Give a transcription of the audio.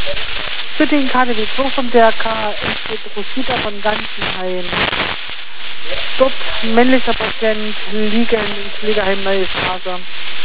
Bitte in KDW 2 vom DRK, entsteht Rosita von Ganzenheim. Dort männlicher Patient liegend im Pflegeheim Neue Straße.